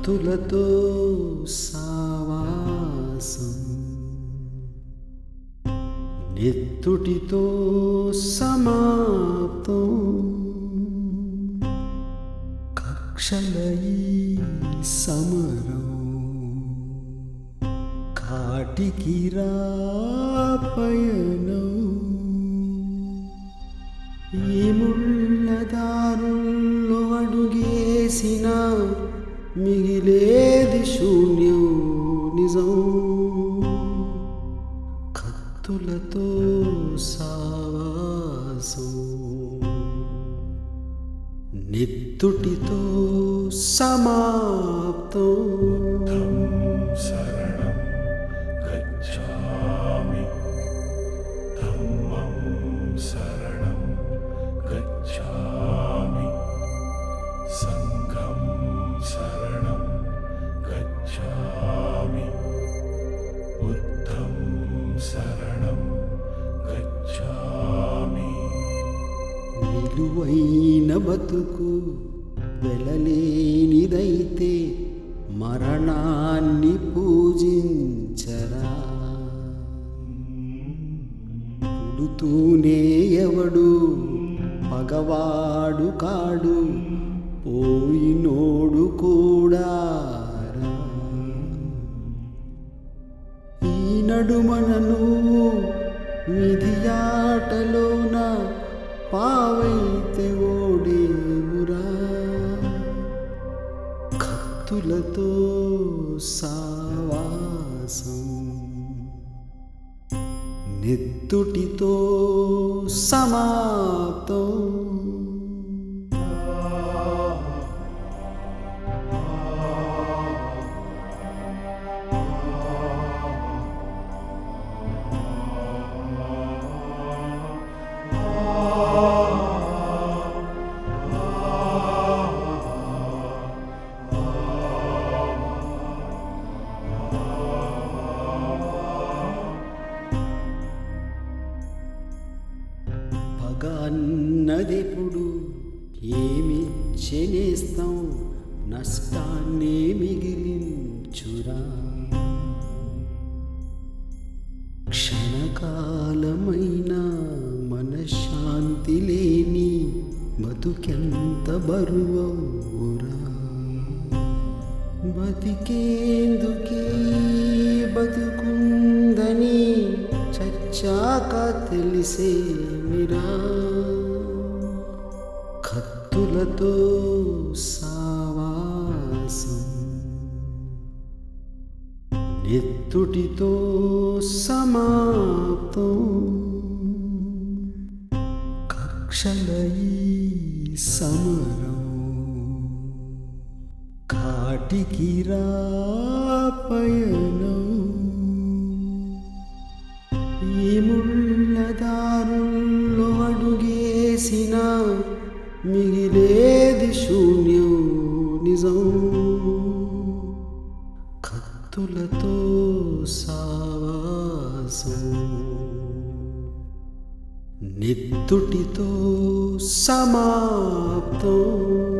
కత్తులతో సావాసం, నెత్తుటితో సమాప్తం. కక్షలై సమరం, కాటికి రా పయనం. ఈ ముళ్ళదారుల్లో అడుగేసిన మిగిలేది శూన్యం నిజం. కత్తులతో సావాసం, నెత్తుటితో సమాప్తం. శరణం గచ్ఛామి, ధమ్మం శరణం గచ్ఛామి, సంఘం శరణం గచ్ఛామి, బుద్ధం శరణం గచ్ఛామి. విలువైన బతుకు వెలలేనిదైతే మరణాన్ని పూజించరా. పుడుతూనే ఎవడు పగవాడు కాడు, పోయినోడు కూడా రా. ఈ నడుమనను విధి ఆటలోన పావైతే ఓడేవురా. కత్తులతో సావాసం, నెత్తుటితో సమాప్తం. పగ అన్నదెప్పుడు ఏమిచ్చెనేస్తాం, నష్టాన్నే మిగిలించురా. క్షణకాలమైన మనశ్శాంతి లేని బతుకెంత బరువురా. బతికేందుకే బతుకుందని చచ్చాక తెలిసేమిరా. కత్తులతో సావాసం, నెత్తుటితో సమాప్తం. కక్షలై సమరం, కాటికి రా పయనం. ఈ ముళ్ళదారుల్లో అడుగేసిన మిగిలేది శూన్యం నిజం. కత్తులతో సావాసం, నెత్తుటితో సమాప్తం.